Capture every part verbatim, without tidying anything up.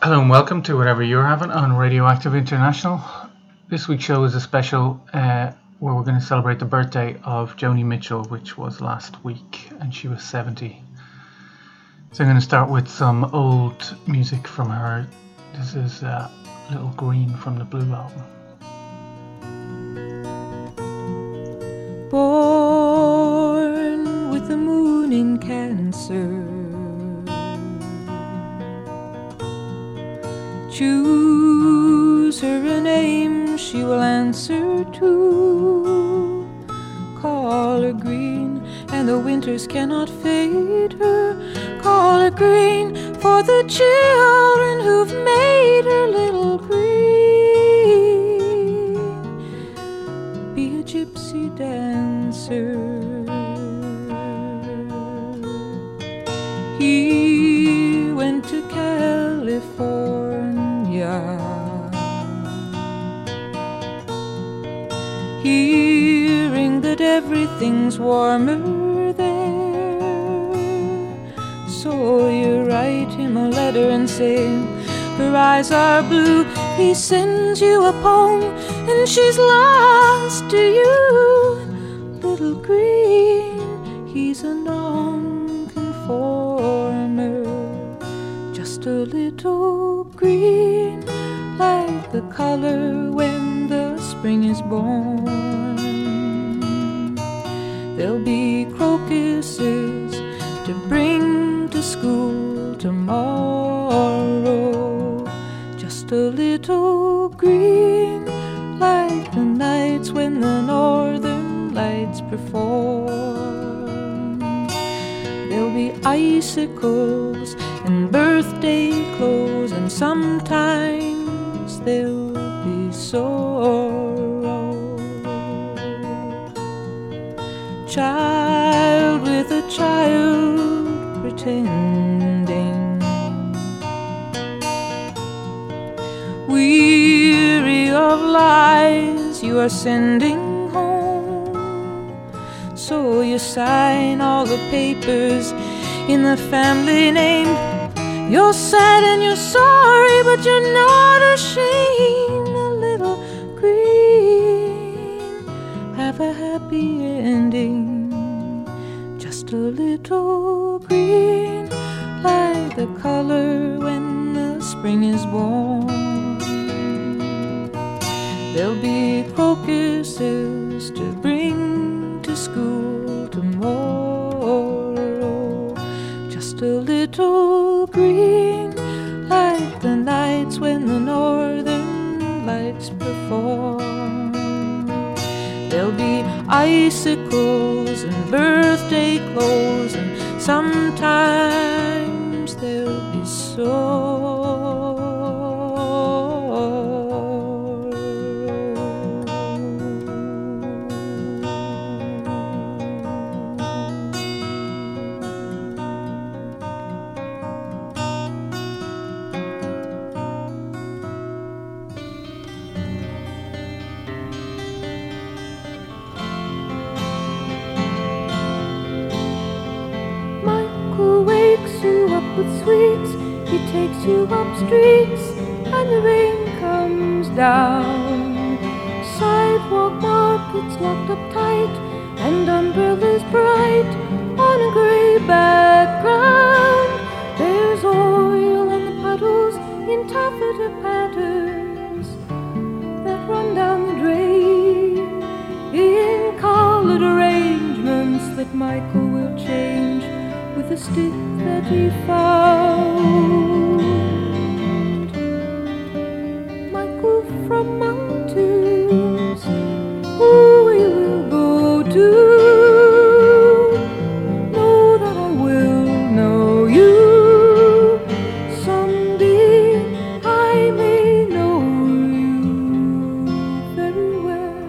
Hello and welcome to Whatever You're Having on Radioactive International. This week's show is a special uh, where we're going to celebrate the birthday of Joni Mitchell, which was last week, and she was seventy. So I'm going to start with some old music from her. This is uh, Little Green from the Blue album. Born with the moon in Cancer, choose her a name she will answer to. Call her green, and the winters cannot fade her. Call her green for the children who've made her little green. Be a gypsy dancer. He went to California, hearing that everything's warmer there. So you write him a letter and say her eyes are blue. He sends you a poem and she's lost to you. Little green, he's a non-conformer, just a little green, like the color when the spring is born. There'll be crocuses to bring to school tomorrow, just a little green, like the nights when the northern lights perform. There'll be icicles and birthday clothes, and sometimes there'll be sorrow. Child with a child pretending, weary of lies you are sending home. So you sign all the papers in the family name. You're sad and you're sorry, but you're not ashamed. A little green, have a happy ending. Just a little green, like the color when the spring is born. There'll be crocuses to bring to school tomorrow, just a little green, like the nights when the northern lights perform. There'll be icicles and birthday clothes, and sometimes there'll be sorrow. With sweets, he takes you up streets, and the rain comes down. Sidewalk markets locked up tight, and umbrellas bright on a grey background. There's oil on the puddles in taffeta patterns that run down the drain, in coloured arrangements that Michael will change with a stick that he found. Michael from mountains, who we will go to. Know that I will know you. Someday I may know you very well.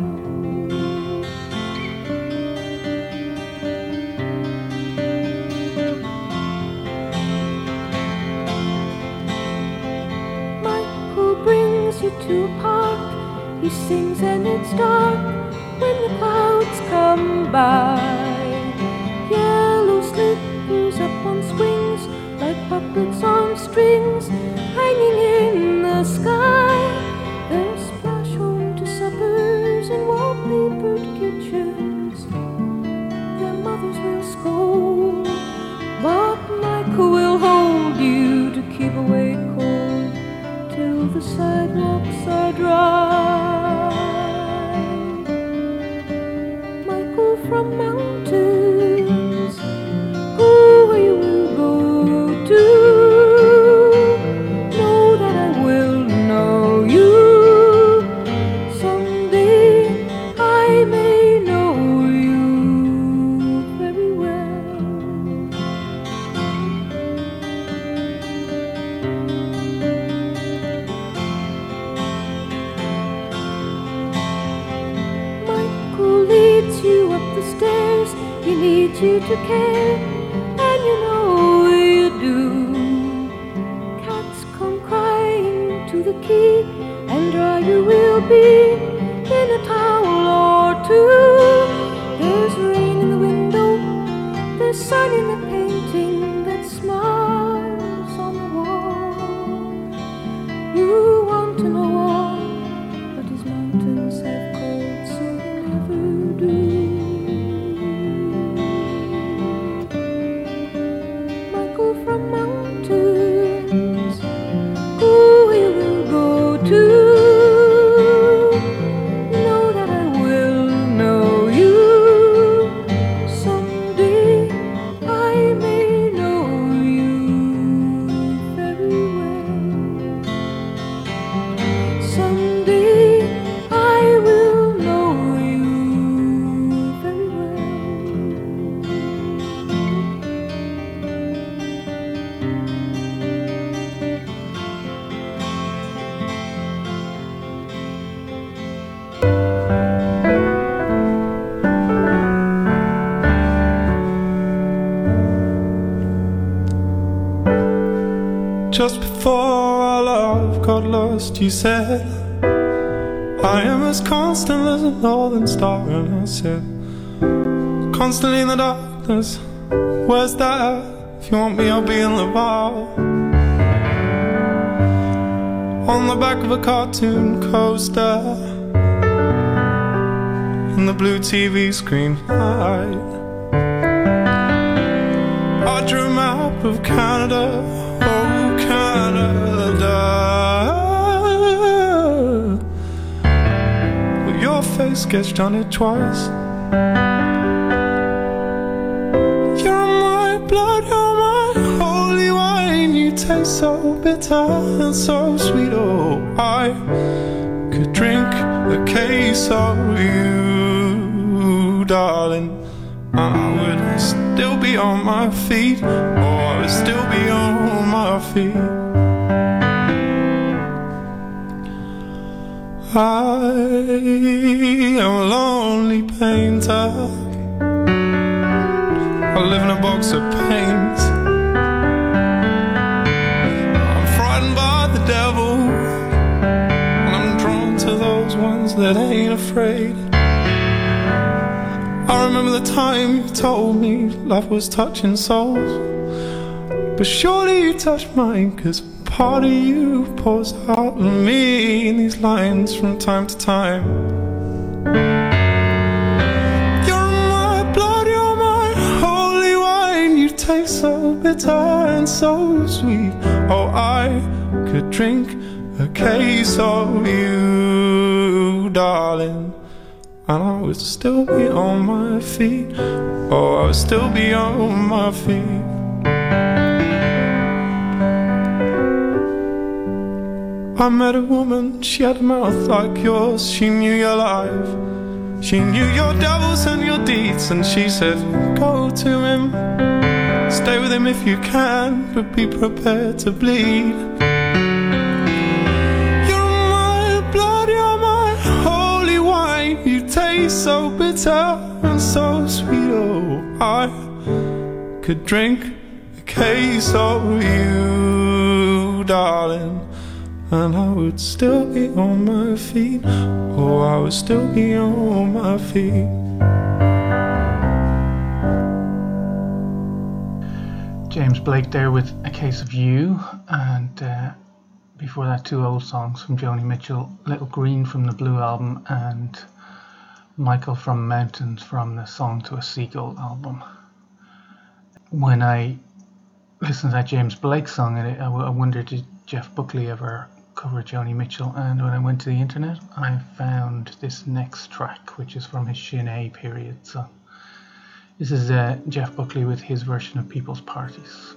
To a park, he sings and it's dark when the clouds come by. Yellow slippers up on swings, like puppets on strings, hanging in sidewalks are dry. Michael from mountains, go where you will go to. Know that I will know you. Someday I may know you very well. Michael leads you up the stairs. He needs you to care, and you know you do. Cats come crying to the key, and dry you will be in a towel or two. There's rain in the window, there's sun in the painting that smiles on the wall. You want to know why, but his mountains have cold, so they never do. Michael from mountains, who we will go to. Know that I will know you. Someday I may know you very well. Someday I will know you very well. Just before our love got lost, you said, I am as constant as a northern star. And I said, constantly in the darkness, where's that? If you want me, I'll be in the bar. On the back of a cartoon coaster, in the blue T V screen light, I drew a map of Canada. Oh, Canada, with your face sketched on it twice. You're my blood, you're my holy wine. You taste so bitter and so sweet. Oh, I could drink a case of you, darling, and I would still be on my feet. Oh, I would still be on my feet. I am a lonely painter. I live in a box of paint. I'm frightened by the devil, and I'm drawn to those ones that ain't afraid. I remember the time you told me love was touching souls, but surely you touched mine, 'cause part of you pours out of me in these lines from time to time. You're my blood, you're my holy wine. You taste so bitter and so sweet. Oh, I could drink a case of you, darling, and I would still be on my feet. Oh, I would still be on my feet. I met a woman, she had a mouth like yours. She knew your life, she knew your devils and your deeds. And she said, go to him, stay with him if you can, but be prepared to bleed. You're my blood, you're my holy wine. You taste so bitter and so sweet. Oh, I could drink a case of you, darling, and I would still be on my feet. Oh, I would still be on my feet. James Blake there with A Case of You, and uh, before that two old songs from Joni Mitchell, Little Green from the Blue album and Michael from Mountains from the Song to a Seagull album. When I listened to that James Blake song, I, I wondered, did Jeff Buckley ever cover of Joni Mitchell, and when I went to the internet I found this next track, which is from his Sinead period. So this is uh, Jeff Buckley with his version of People's Parties.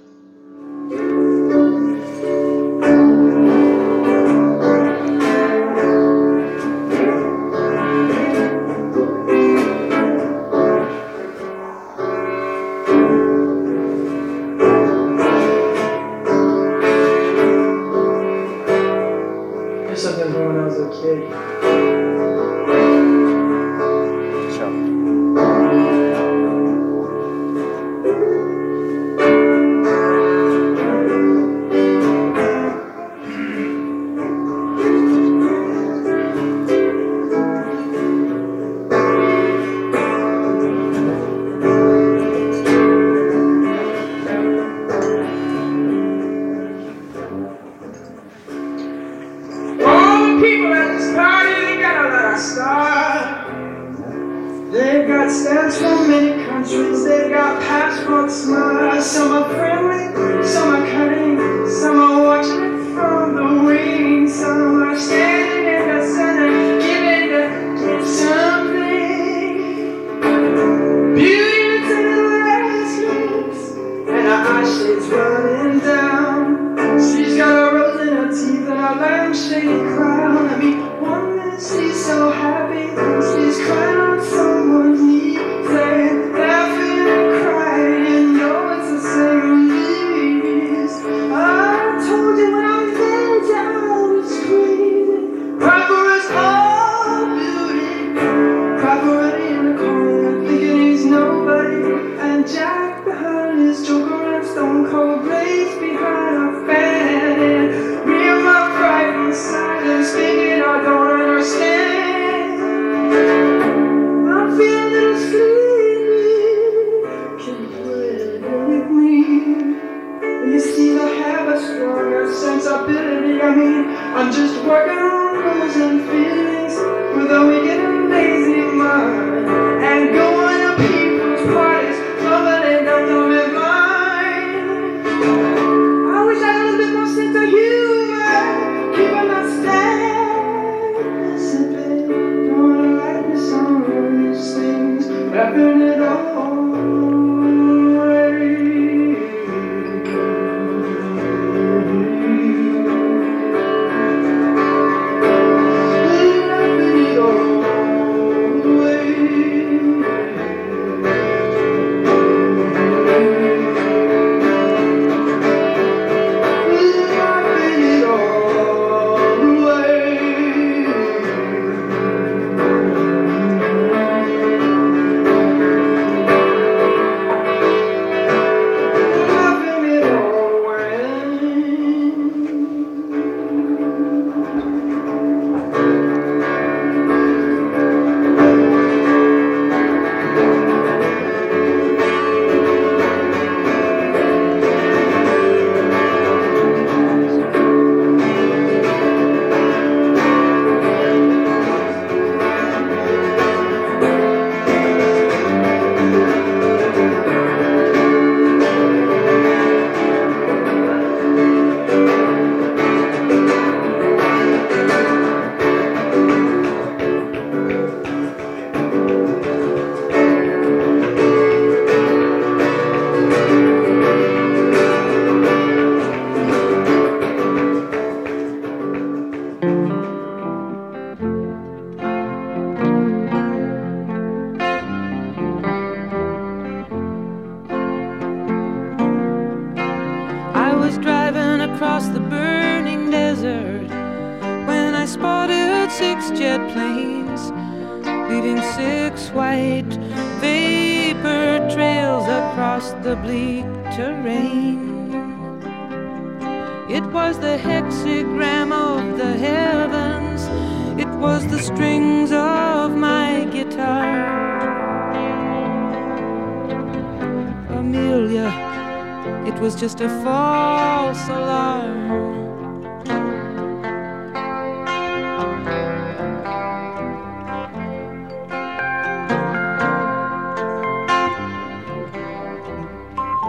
Just a false alarm.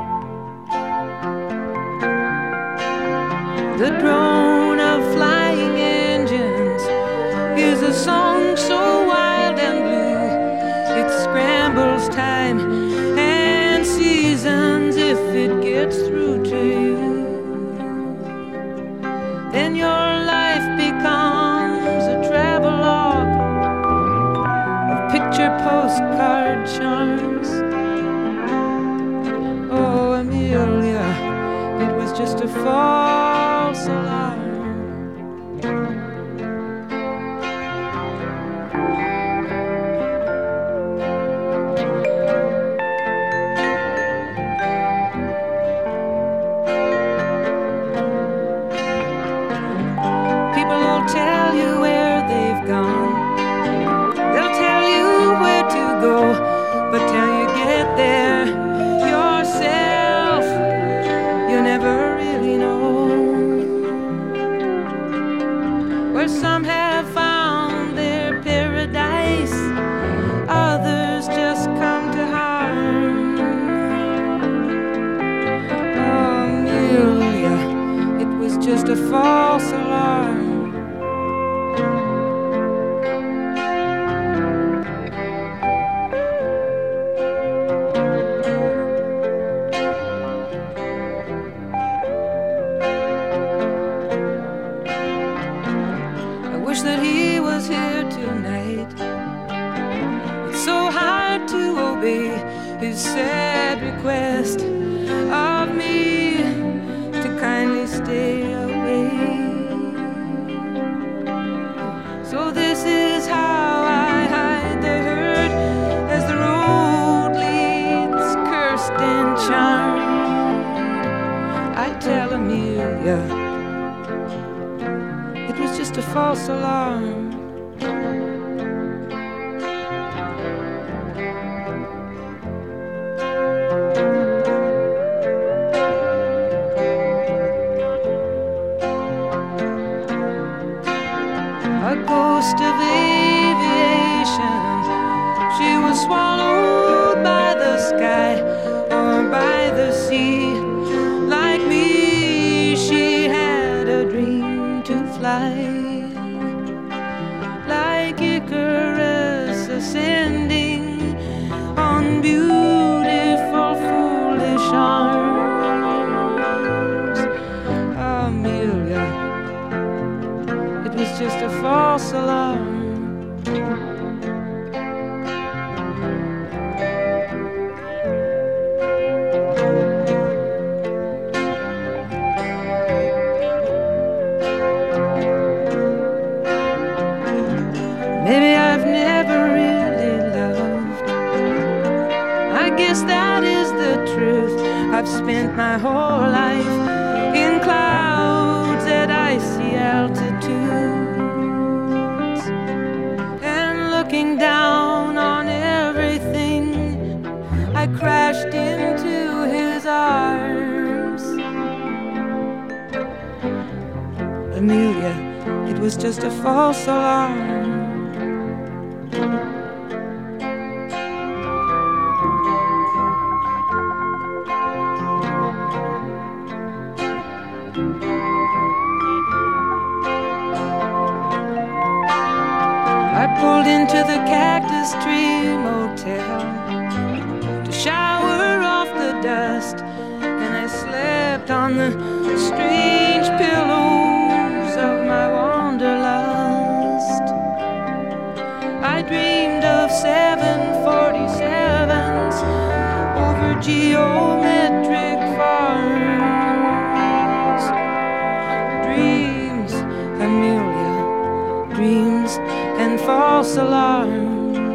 The drone of flying is a song so wild and blue, it scrambles time and seasons. If it gets through to you, then your life becomes a travelogue of picture postcard charms. Oh, Amelia, it was just a false alarm. Tell you where they've gone, they'll tell you where to go, but till you get there yourself, you never really know. Where some have found their paradise, others just come to harm. Oh, Amelia, it was just a false alarm. That he was here tonight. It's so hard to obey his sad request of me to kindly stay away. So this is how I hide the hurt as the road leads cursed and charmed. I tell Amelia it was just a false alarm. A ghost of aviation, she was swallowed by the sky or by the sea. Like me, she had a dream to fly, like Icarus ascending on beautiful foolish arms. Amelia, it was just a false alarm. Maybe I've never really loved. I guess that is the truth. I've spent my whole life in clouds at icy altitudes, and looking down on everything, I crashed into his arms. Amelia, it was just a false alarm. I pulled into the Cactus Tree Motel to shower off the dust, and I slept on the strange pillows of my wanderlust. I dreamed of seven forty-sevens over geometric farms. Dreams, Amelia, dreams and false alarms.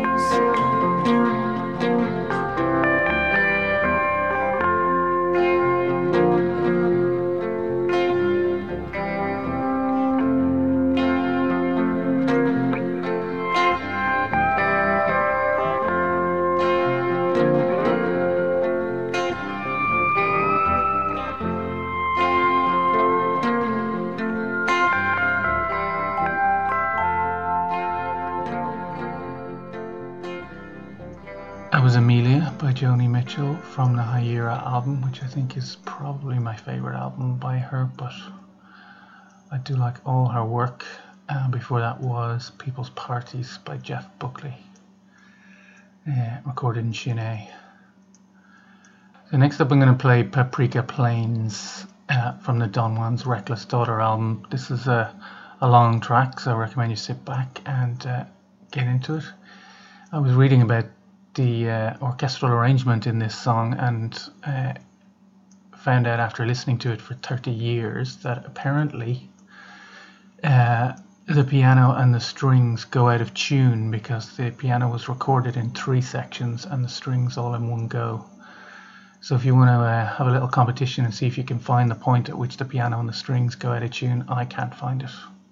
That was Amelia by Joni Mitchell from the Hyera album, which I think is probably my favourite album by her, but I do like all her work. And before that was People's Parties by Jeff Buckley, uh, recorded in Chennai. So next up I'm going to play Paprika Plains uh, from the Don Juan's Reckless Daughter album. This is a, a long track, so I recommend you sit back and uh, get into it. I was reading about the uh, orchestral arrangement in this song and uh, found out after listening to it for thirty years that apparently uh, the piano and the strings go out of tune because the piano was recorded in three sections and the strings all in one go. So if you want to uh, have a little competition and see if you can find the point at which the piano and the strings go out of tune, I can't find it.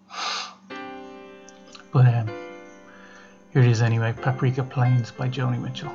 But um, here it is anyway, Paprika Plains by Joni Mitchell.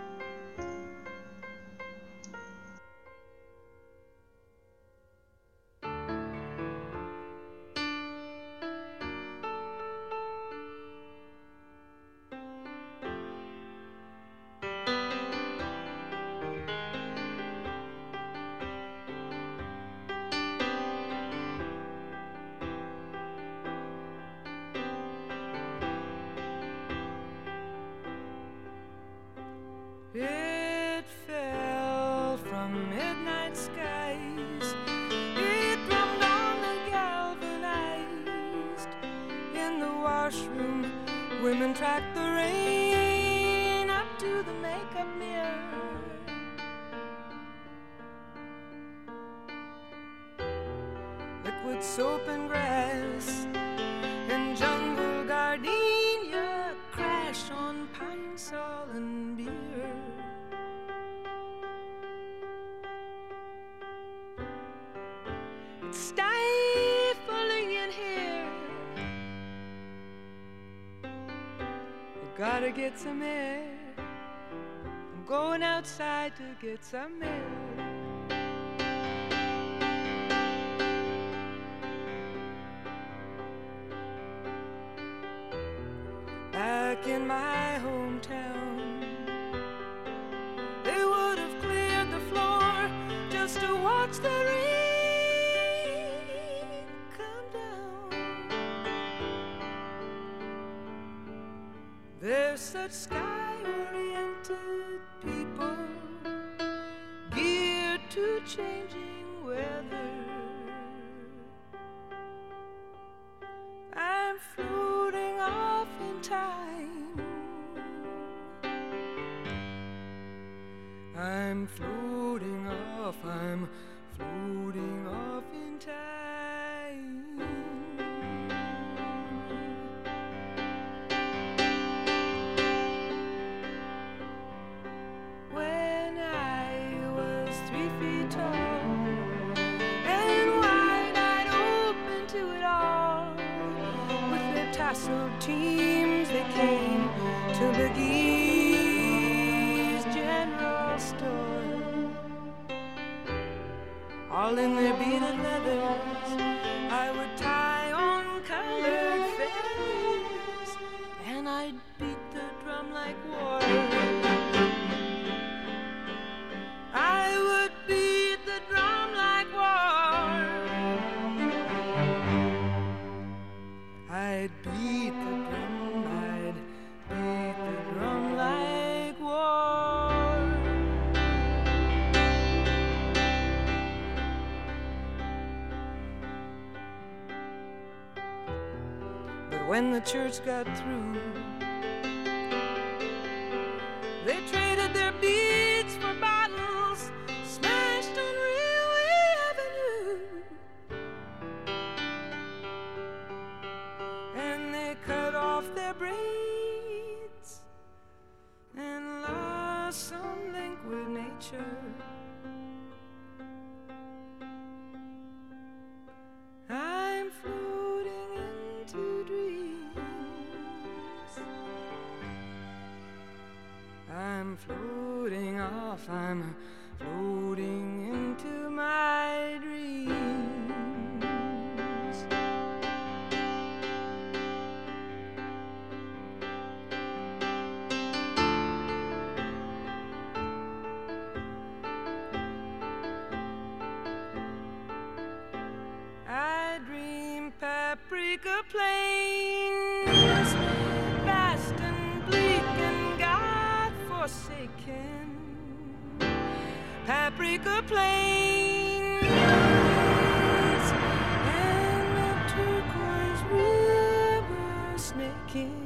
It fell from midnight skies. It drummed on the galvanized. In the washroom, women tracked the rain up to the makeup mirror. Liquid soap and grass and jungle gardenia crash on pine sol and beer. It's stifling in here. You gotta get some air. I'm going outside to get some air. Back in my hometown, they would have cleared the floor just to watch the rain come down. They're such sky-oriented people, geared to changing weather. I'm floating off in time. I'm floating off, I'm floating off in time. When I was three feet tall and wide-eyed open to it all, with their tasseled teams they came to McGee's General Store. All in their beaded leathers, I would tie on colored feathers, and I'd beat the drum like war. I would beat the drum like war. I'd beat the drum, I'd beat the drum like war. But when the church got through, they traded their beads for bottles smashed on Railway Avenue. And they cut off their braids and lost some link with nature. I'm floating into dreams. I'm floating off, I'm floating into my dreams. I dream past paprika plains, vast and bleak and God-forsaken. Paprika plains and the turquoise river snaking.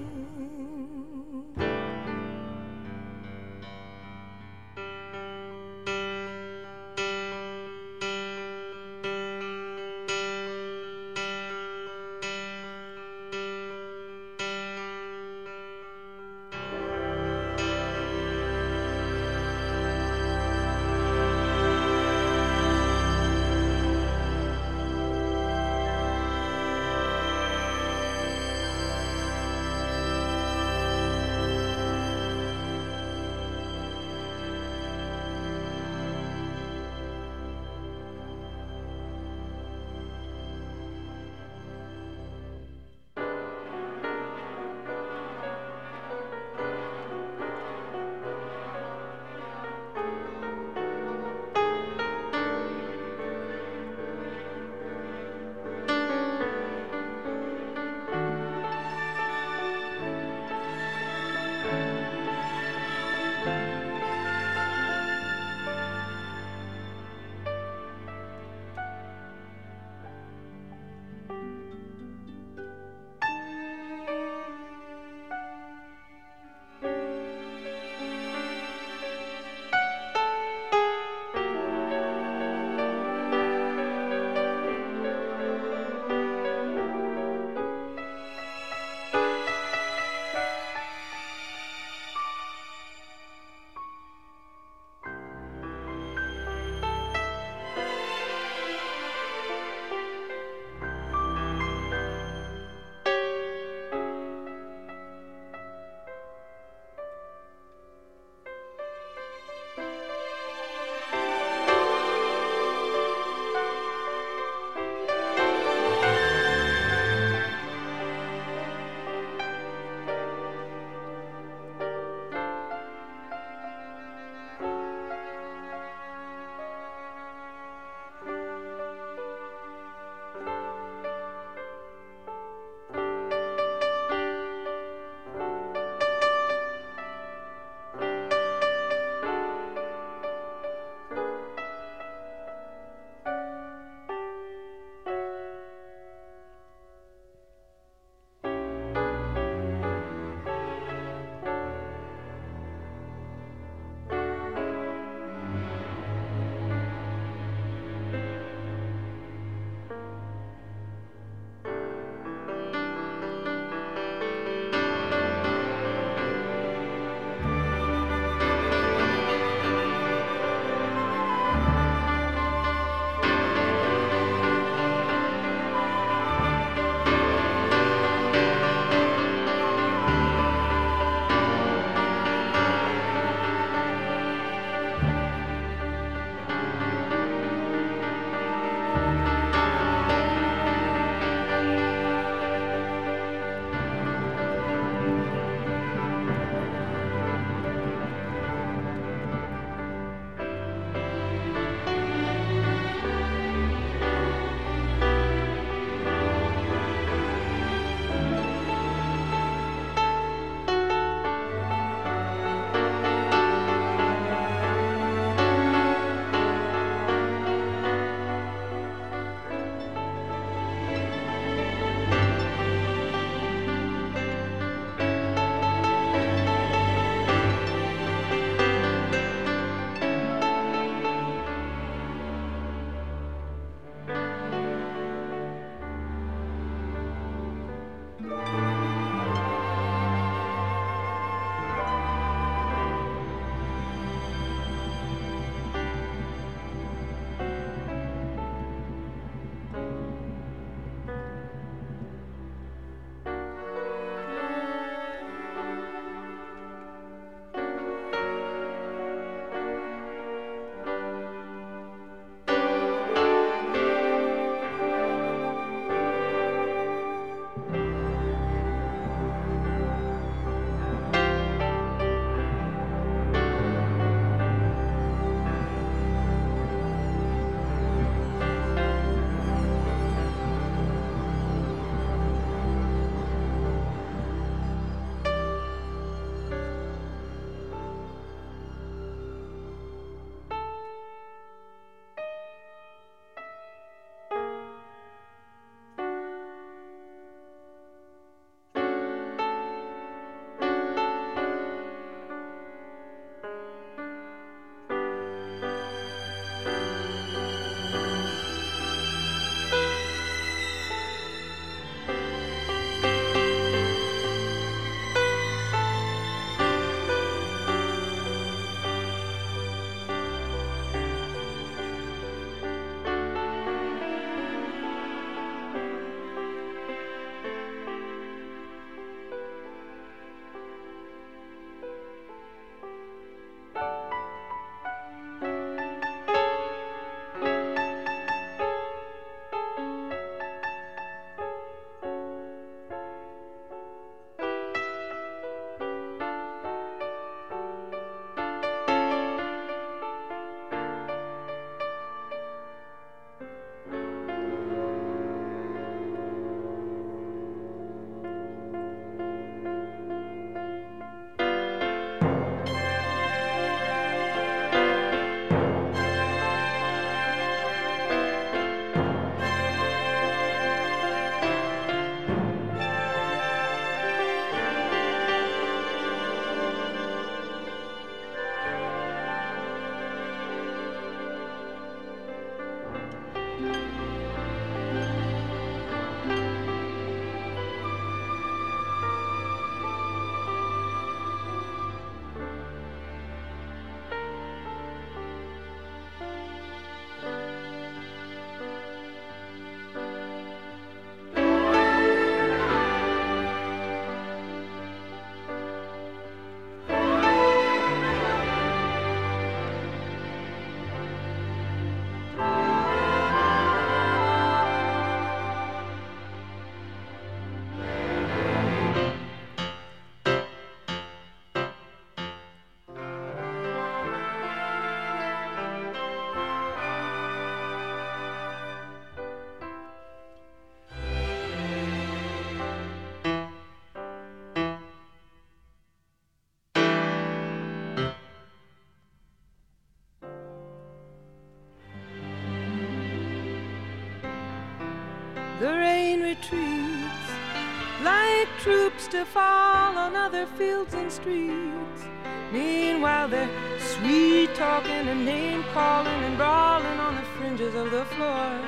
the rain retreats like troops to fall on other fields and streets. Meanwhile they're sweet talking and name calling and brawling on the fringes of the floor.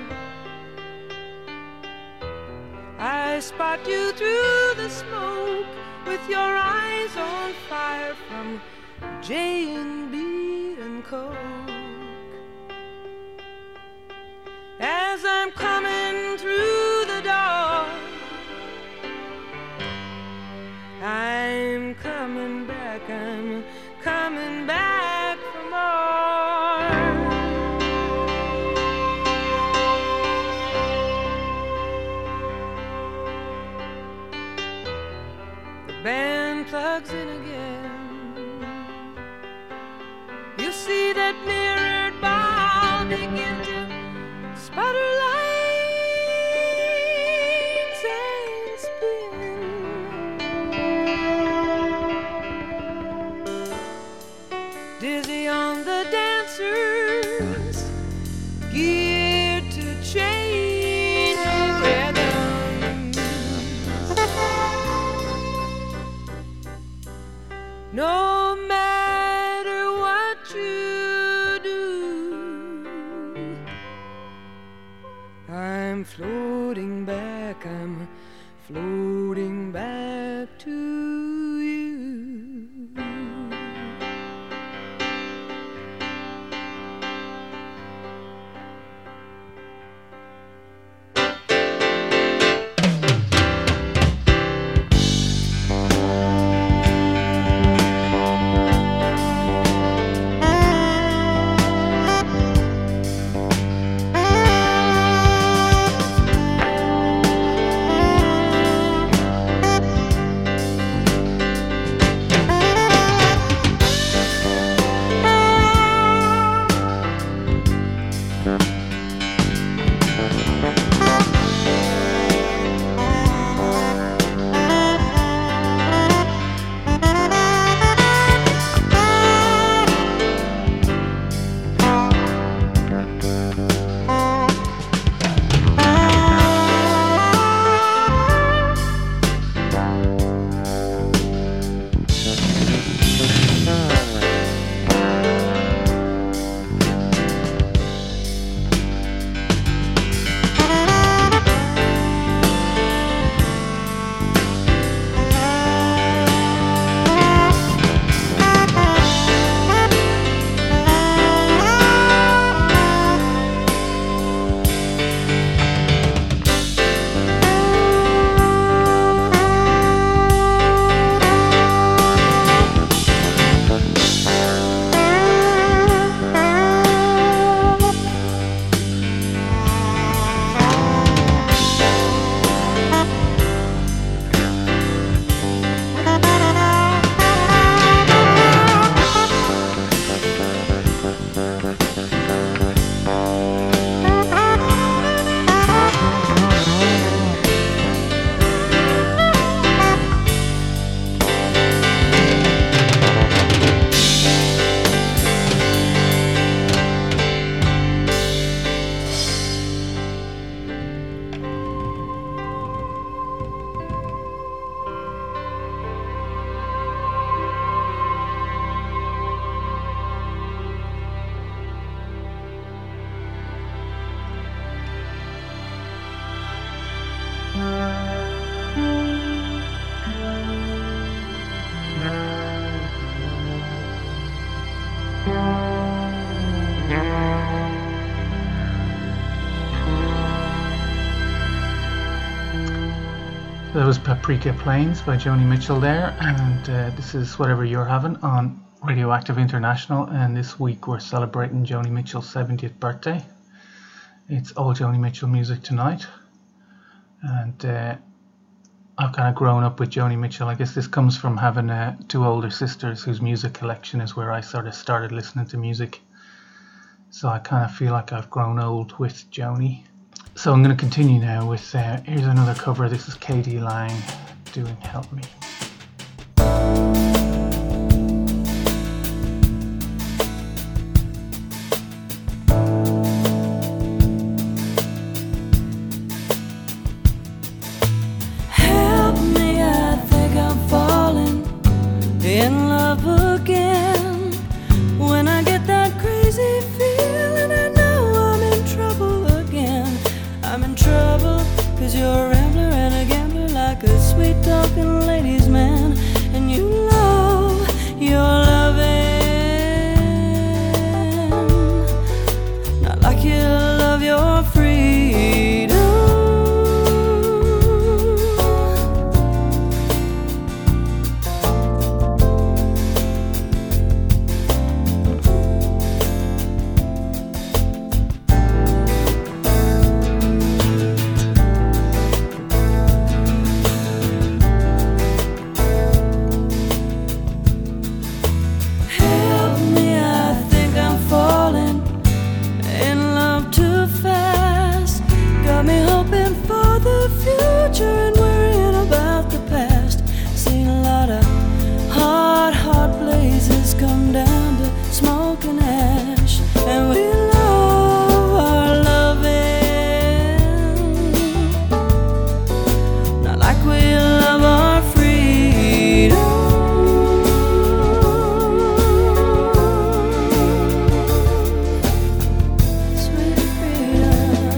I spot you through the smoke with your eyes on fire from J and B and Coke. As I'm coming through the door, I'm coming back, I'm coming back for more. The band plugs in again. You see that mirrored ball begin to sputter lines and spin. Dizzy on the dancers, geared to changing rhythms. No matter what you do, I'm floating back, I'm floating back to you. That was Paprika Plains by Joni Mitchell there, and uh, this is Whatever You're Having on Radioactive International, and this week we're celebrating Joni Mitchell's seventieth birthday. It's all Joni Mitchell music tonight, and uh, I've kind of grown up with Joni Mitchell. I guess this comes from having uh, two older sisters whose music collection is where I sort of started listening to music, so I kind of feel like I've grown old with Joni. So I'm going to continue now with, uh, here's another cover. This is Katie Lang doing Help Me. in love again. When I get that crazy feeling, I know I'm in trouble again. I'm in trouble, cause you're a rambler and a gambler, like a sweet talking ladies man. And you love your loving, not like you love your freedom. And worrying about the past. Seen a lot of hot, hot blazes come down to smoke and ash. And we love our loving, not like we love our freedom. Sweet freedom.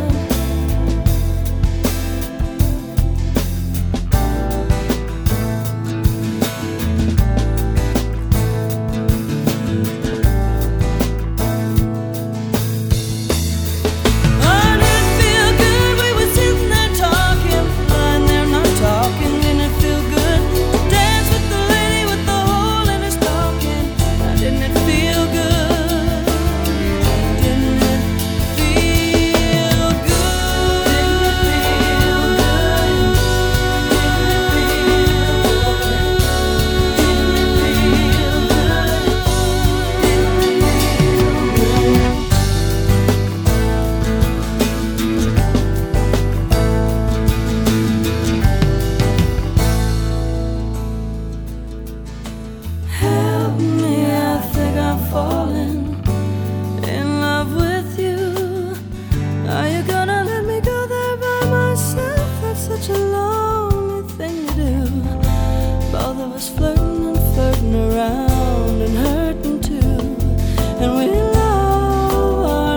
Flirting and flirting around and hurting too. And we love our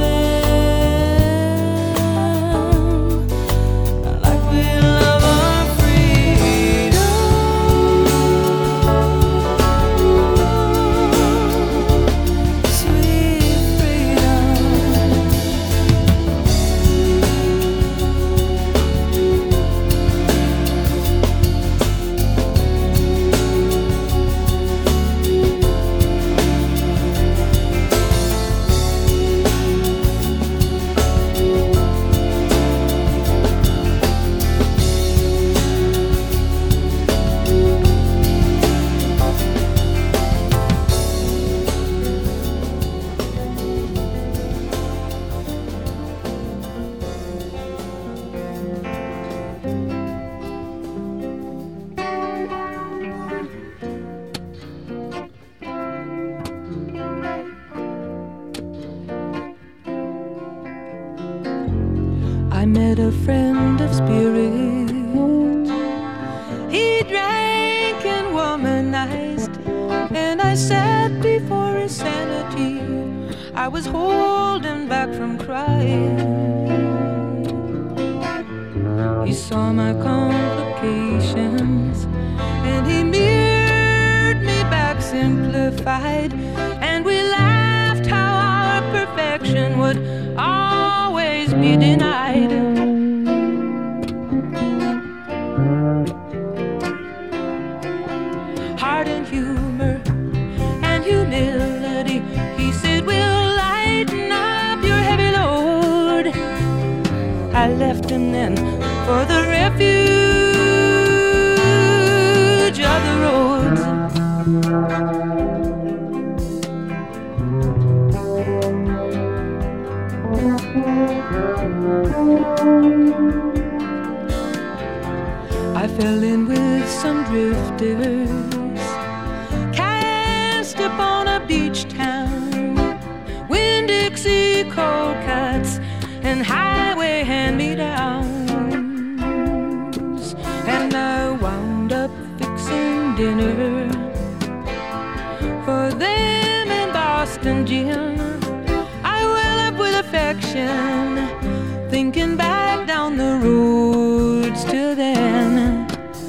loving, not like we love our freedom. Sweet freedom. I met a friend of spirit. He drank and womanized, and I sat before his sanity. I was holding back from crying. He saw my complications, and he mirrored me back simplified. And we laughed how our perfection would always be denied. Heart and humor and humility, he said, will lighten up your heavy load. I left him then for the refuge of the roads. I fell in with some drifters, cast upon a beach town, Winn-Dixie cold cuts and highway hand-me-downs. And I wound up fixing dinner gin. I well up with affection, thinking back down the roads to then.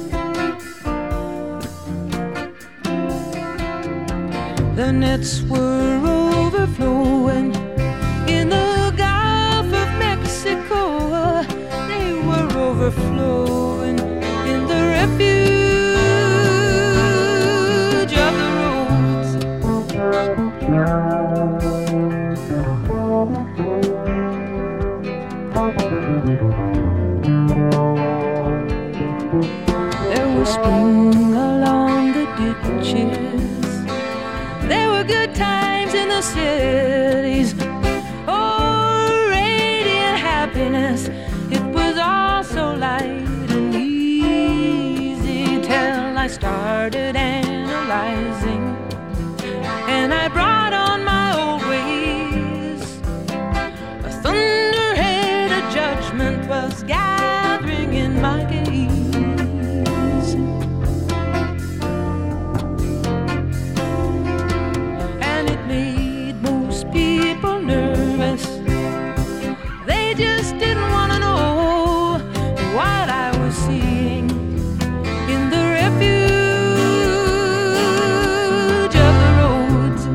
The nets were overflowing in the Gulf of Mexico. They were overflowing in the refuge of the roads. There was spring along the ditches. There were good times in the cities. Oh, radiant happiness. It was all so light and easy till I started analyzing, and I brought on my old ways. A thunderhead of judgment was gathering in my gaze. Just didn't want to know what I was seeing in the refuge of the roads.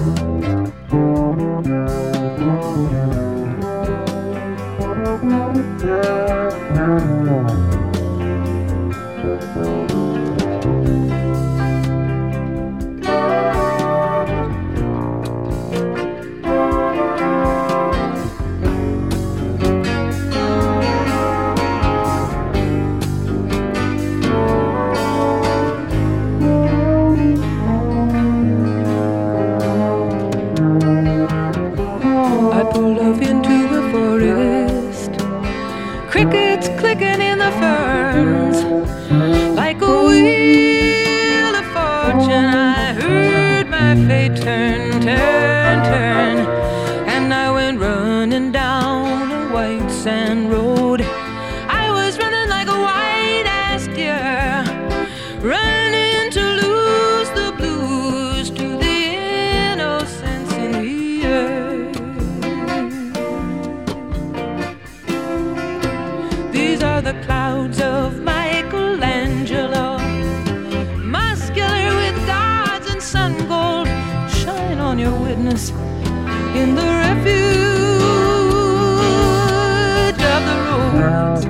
Crickets clicking in the ferns, like a wheel of fortune. I heard my fate turn, turn, turn, and I went running down a white sand road. I was running like a white-ass deer, running to lose the blues to the innocence in the earth. These are the clouds of Michelangelo, muscular with gods and sun gold. Shine on your witness in the refuge of the roads.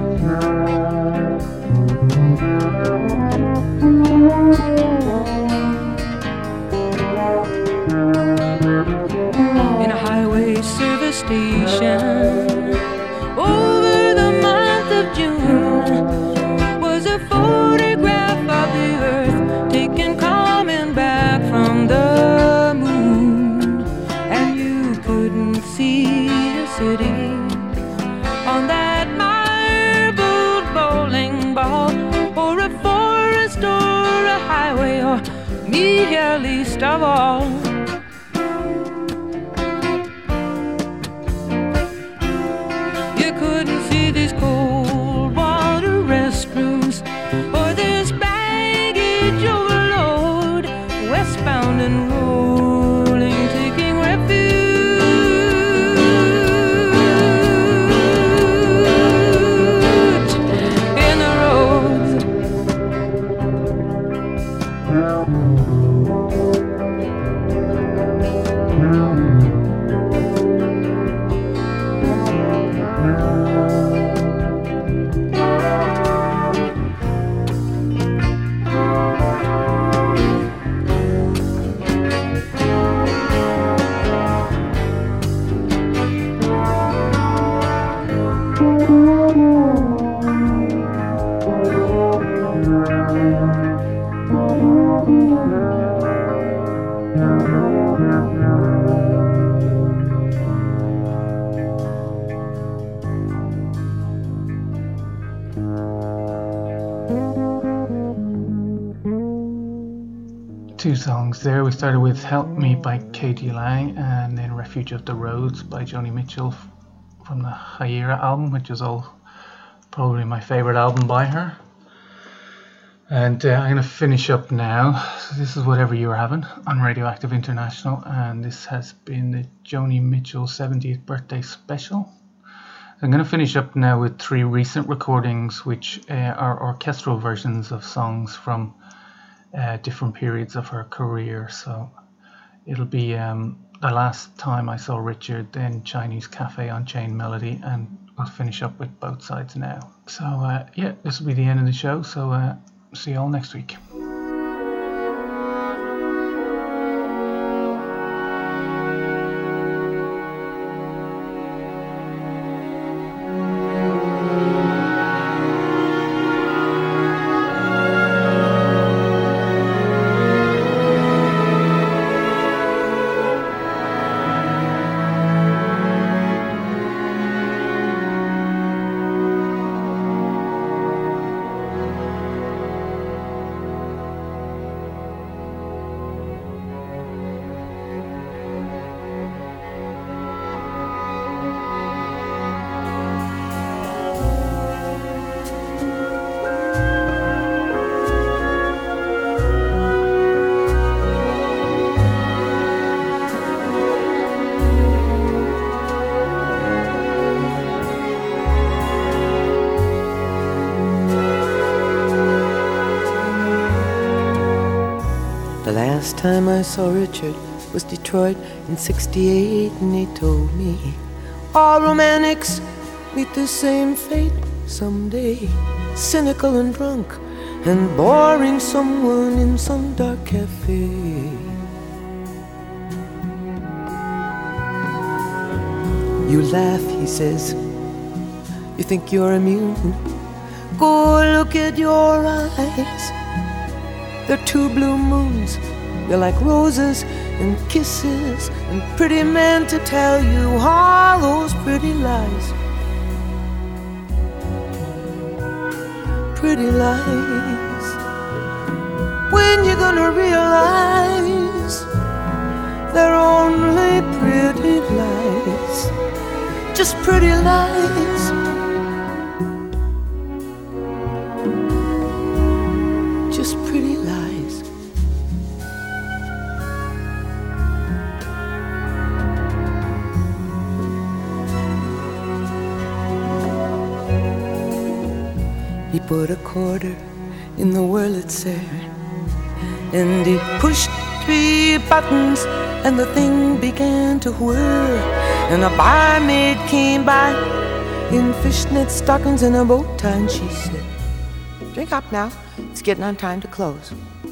In a highway service station, over the month of June, was a photograph of the earth taken coming back from the moon. And you couldn't see a city on that marbled bowling ball, or a forest, or a highway, or me here least of all. These cold water restrooms, or this baggage overload, westbound and rolling, taking refuge in the roads. Two songs there. We started with Help Me by Katie Lang, and then Refuge of the Roads by Joni Mitchell from the Hira album, which is all probably my favourite album by her. And uh, I'm going to finish up now. So this is Whatever You're Having on Radioactive International, and this has been the Joni Mitchell seventieth birthday special. I'm going to finish up now with three recent recordings, which uh, are orchestral versions of songs from uh, different periods of her career. So it'll be um, The Last Time I Saw Richard, then Chinese Cafe on Chain Melody, and we'll finish up with Both Sides Now. So uh, yeah, this will be the end of the show. So uh, see you all next week. Last time I saw Richard was Detroit in sixty-eight, and he told me all romantics meet the same fate someday. Cynical and drunk and boring someone in some dark cafe. You laugh, he says, you think you're immune. Go look at your eyes, they're two blue moons. They're like roses and kisses and pretty men to tell you all those pretty lies. Pretty lies. When you gonna realize they're only pretty lies, just pretty lies. Just pretty lies. He put a quarter in the Wurlitzer, and he pushed three buttons, and the thing began to whir. And a barmaid came by in fishnet stockings and a bow tie, and she said, "Drink up now, it's getting on time to close."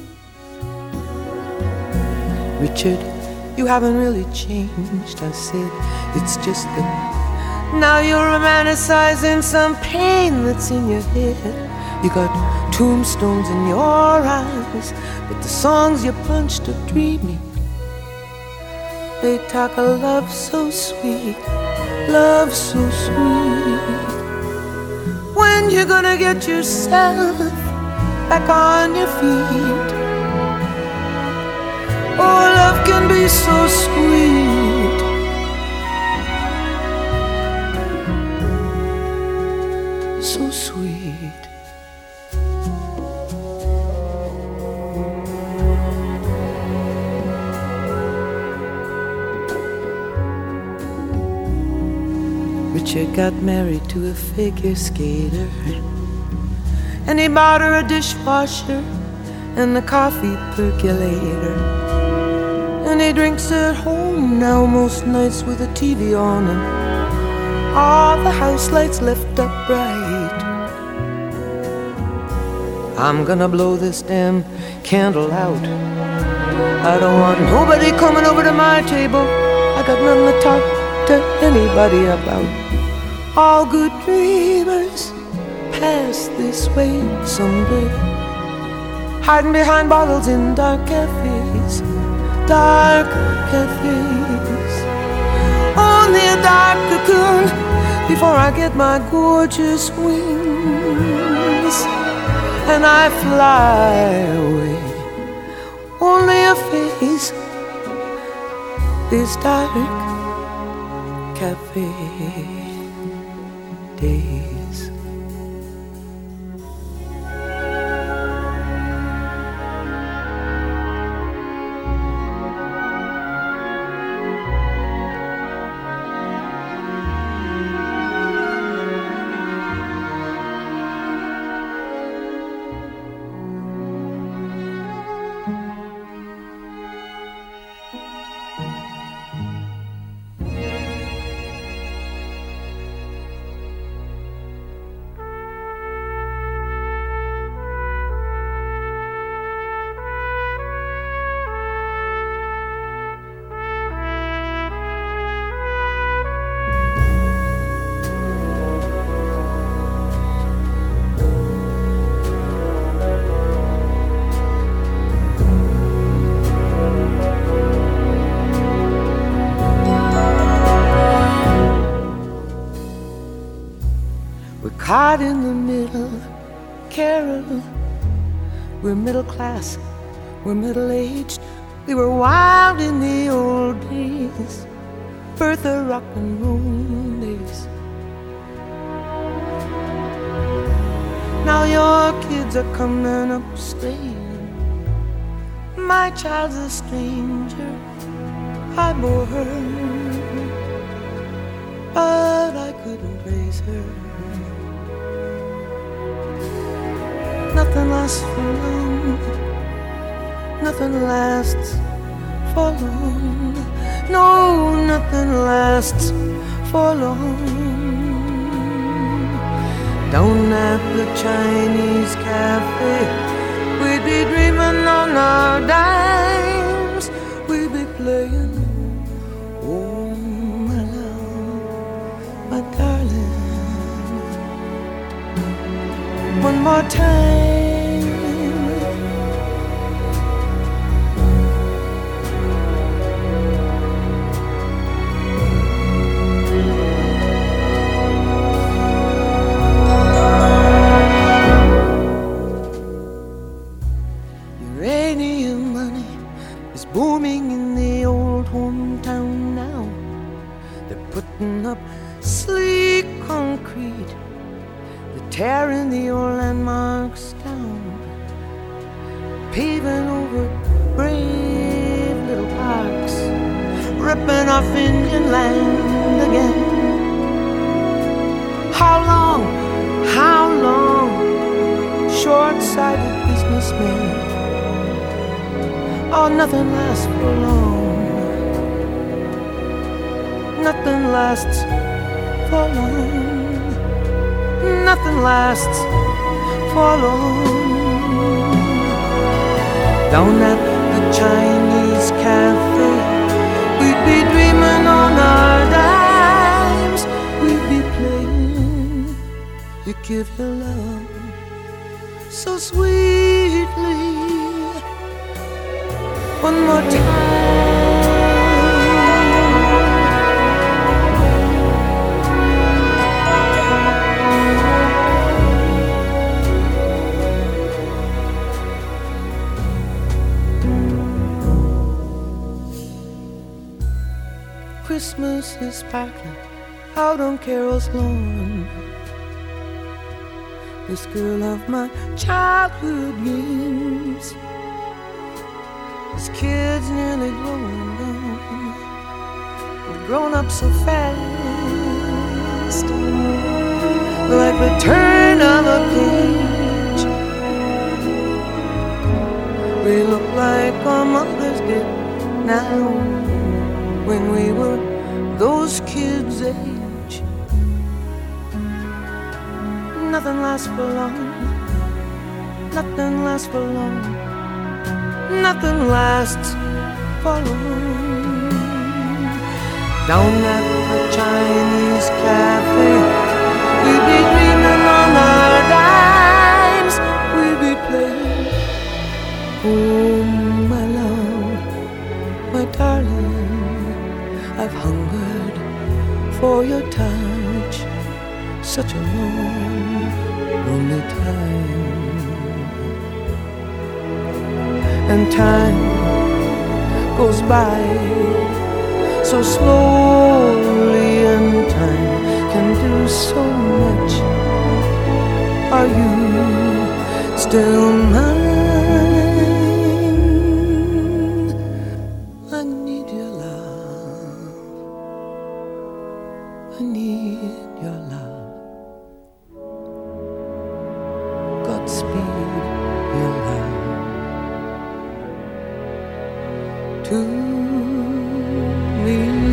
"Richard, you haven't really changed," I said. "It's just that now you're romanticizing some pain that's in your head. You got tombstones in your eyes, but the songs you punched are dreamy. They talk of love so sweet, love so sweet. When you gonna get yourself back on your feet? Oh, love can be so sweet. So sweet." Richard got married to a figure skater, and he bought her a dishwasher and a coffee percolator. And he drinks at home now most nights with a T V on, and all the house lights left up bright. I'm gonna blow this damn candle out. I don't want nobody coming over to my table. I got nothing to talk to anybody about. All good dreamers pass this way someday, hiding behind bottles in dark cafes, dark cafes. Only a dark cocoon before I get my gorgeous wings and I fly away. Only a face, these dark cafe days. caught in the middle. Carol, we're middle class, we're middle-aged. We were wild in the old days, Bertha rock and roll days. Now your kids are coming up straight. My child's a stranger, I bore her, but I couldn't raise her. Nothing lasts for long, nothing lasts for long. No, nothing lasts for long. Down at the Chinese cafe, we'd be dreaming on our dimes. We'd be playing, oh my love, my darling. One more time. Uranium money is booming in the old hometown now. They're putting up sleek concrete, tearing the old landmarks down, paving over brave little parks, ripping off Indian land again. How long, how long, short-sighted businessmen? Oh, nothing lasts for long, nothing lasts for long. Nothing lasts for long. Down at the Chinese cafe, we'd be dreaming on our dimes. We'd be playing, you give your love so sweetly. One more time. Christmas is sparkling out on Carol's lawn. This girl of my childhood dreams, this kid's nearly grown down, we've grown up so fast, like the turn of a page. We look like our mothers did now, when we were those kids' age. Nothing lasts for long, nothing lasts for long, nothing lasts for long. Down at the Chinese cafe, we'd be dreaming on our dimes. We'd be playing, oh my love, my darling, I've hungered for your touch such a long, lonely time. And time goes by so slowly, and time can do so much. Are you still mine? I need your love, I need your love. Godspeed your love to me.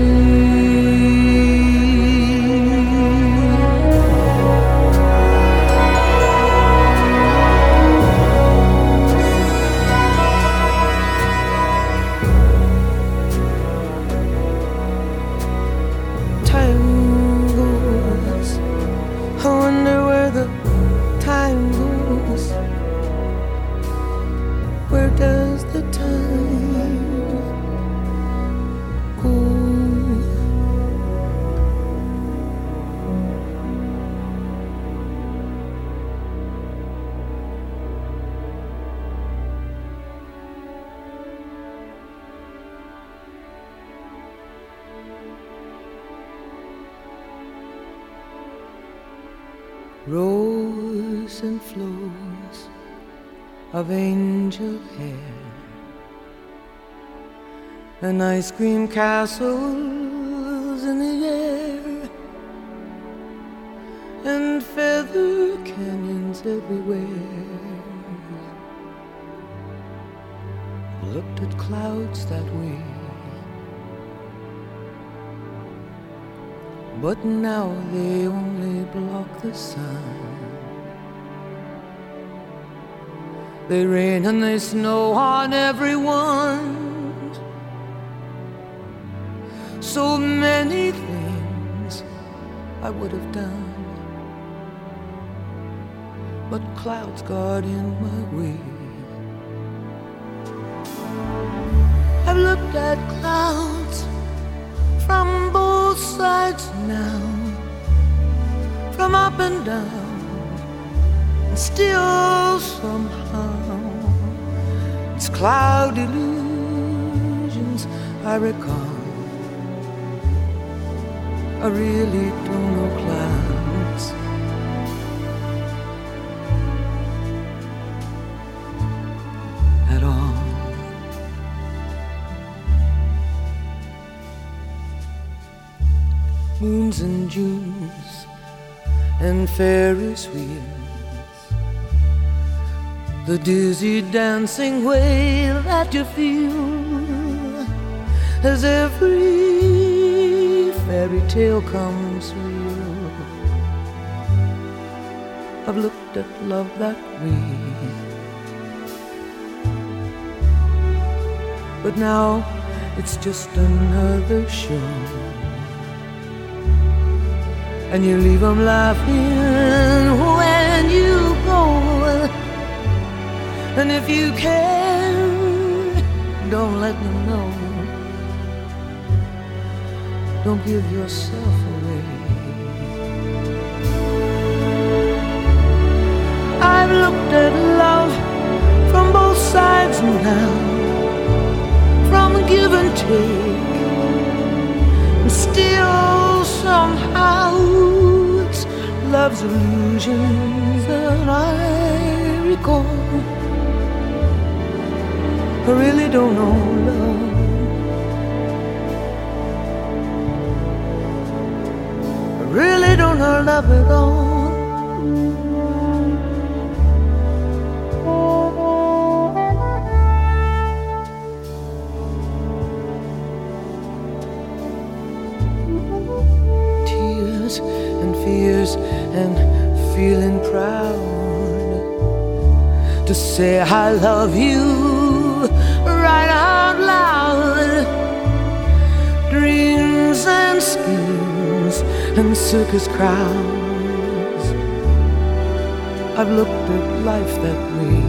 rows and flows of angel hair, and ice cream castles in the air, and feather canyons everywhere. Looked at clouds that way, but now they only block the sun. They rain and they snow on everyone. So many things I would have done, but clouds got in my way. I've looked at clouds from both sides now, from up and down, and still somehow it's cloud illusions I recall. I really don't know clouds. At all. Moons and Junes and Ferris wheels, the dizzy dancing way that you feel as every fairy tale comes real. I've looked at love that way, but now it's just another show, and you leave them laughing when you go. And if you can, don't let them know. Don't give yourself away. I've looked at love from both sides now, from give and take, and still somehow it's love's illusions that I recall. I really don't know love. I really don't know love at all. Tears and fears and feeling proud to say I love you right out loud. Dreams and schemes and circus crowds, I've looked at life that way.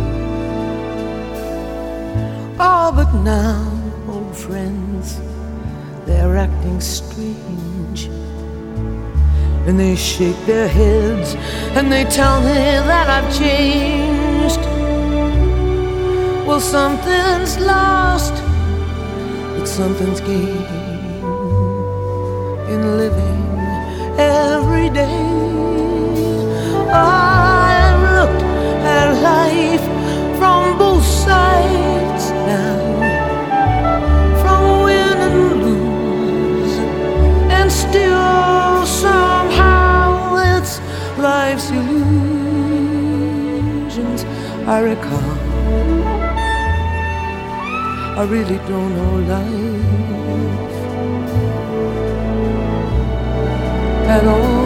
Oh, but now, old friends, they're acting strange, and they shake their heads and they tell me that I've changed. Well, something's lost, but something's gained in living every day. I've looked at life from both sides now, from win and lose, and still somehow it's life's illusions I recall. I really don't know life at all.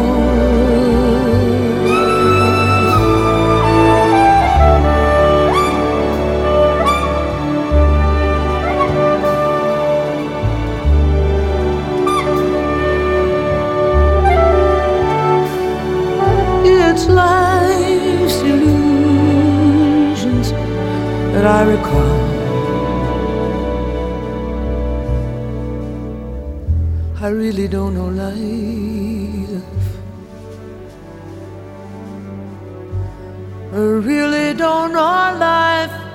It's life's illusions that I recall. I really don't know life. I really don't know life